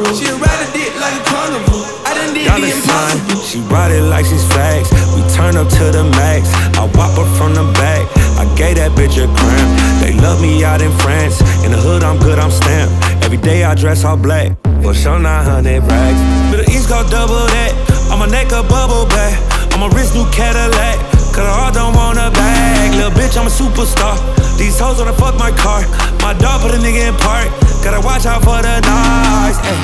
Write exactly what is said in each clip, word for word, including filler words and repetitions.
honorable. She ride a dick like a carnival. I done did the impossible. She ride it like she's facts. We turn up to the max. I whop her from the back. I gave that bitch a cramp. They love me out in France. In the hood, I'm good, I'm stamped. Every day I dress all black. For sure nine hundred racks. Middle East go double that. On my neck a bubble back. On my wrist new Cadillac. Cause I all don't want a bag. Little bitch, I'm a superstar. These hoes wanna fuck my car. My dog put a nigga in park. Gotta watch out for the noise. Ay.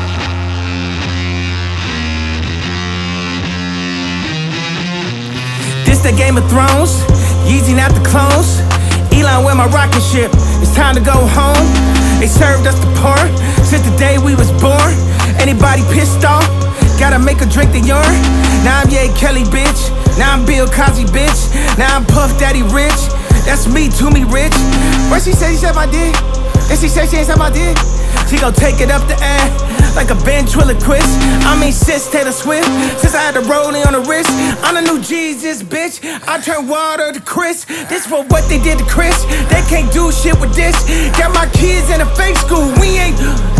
This the Game of Thrones. Yeezy not the clones. Elon with my rocket ship. It's time to go home. They served us the porn since the day we was born. Anybody pissed off? Gotta make a drink the urine. Now I'm Ye Kelly, bitch. Now I'm Bill Cosby, bitch. Now I'm Puff Daddy Rich. That's me, to me rich. What she say, she said my dick. And she said she ain't said my dick. She gon' take it up the ass like a ventriloquist. I mean, since Taylor Swift. Since I had the rolling on the wrist. I'm the new Jesus, bitch. I turn water to Chris. This for what they did to Chris. They can't do shit with this. Got my kids in a fake school. We ain't.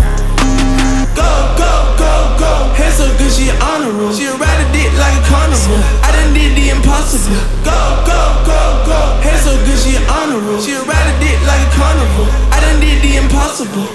Go, go, go, go. Hair so good, she honorable. She ride a dick like a carnival. I done did the impossible. Go, go, go, go. Hair so good, she honorable. She ride a dick like a carnival. I done did the impossible.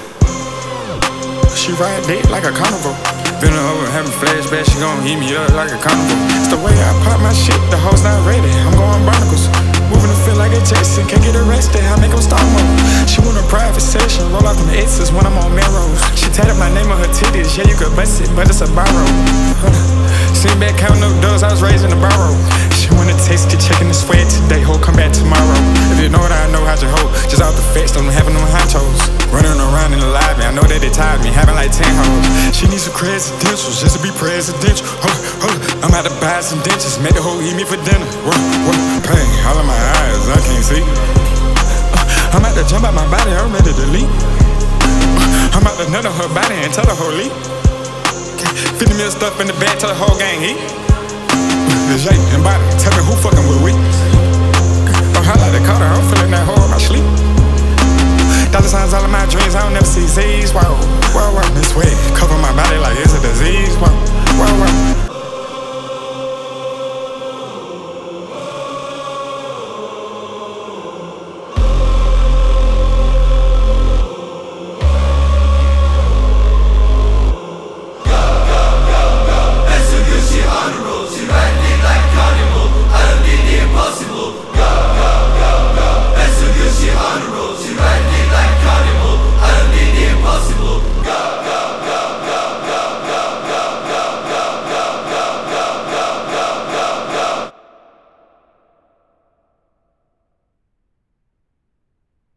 She ride dick like a carnival. Been over having flashbacks, she gon' heat me up like a carnival. It's the way I pop my shit, the hoes not ready. I'm going barnacles. Moving to feel like a Jason, can't get arrested, I make them start mode. She want a private session, roll out from the X's when I'm on Melrose. She tatted my name on her titties, yeah you could bust it, but it's a borrow. Sitting back counting up doors, I was raised in a barrow. She wanna taste it, checking the sweat today, ho, come back tomorrow. If you know what I know, how'd you hoe? Just out the fence, don't having them high toes. Running around in the lobby, I know that they tired me, having like ten hoes. She needs some presidentials, just to be presidential. Hold up, hold up, I'm about to buy some dentures, make the hoe eat me for dinner. Whoa, whoa, pain, all in my eyes, I can't see. Uh, I'm about to jump out my body, I'm ready to leave. Uh, I'm about to nut on her body and tell her whole leap. fifty mil stuff in the bag, tell the whole gang heat. The Jay and body, tell me who fucking with we. Oh, I like the Carter, I'm feeling that hoe in my sleep. Dollar signs all in my dreams, I don't never see Z's. Wow, wow, wow, this way, cover my body like